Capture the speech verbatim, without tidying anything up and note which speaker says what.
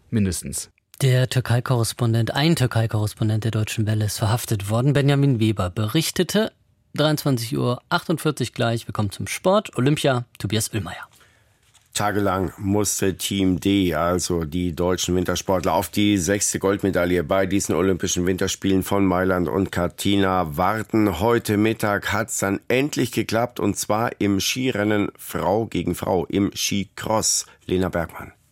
Speaker 1: mindestens.
Speaker 2: Der Türkei-Korrespondent, ein Türkei-Korrespondent der Deutschen Welle ist verhaftet worden. Benjamin Weber berichtete. dreiundzwanzig Uhr achtundvierzig gleich. Wir kommen zum Sport. Olympia, Tobias Oehlmeier.
Speaker 3: Tagelang musste Team D, also die deutschen Wintersportler, auf die sechste Goldmedaille bei diesen Olympischen Winterspielen von Mailand und Cortina warten. Heute Mittag hat's dann endlich geklappt, und zwar im Skirennen Frau gegen Frau, im Skicross. Lena Bergmann.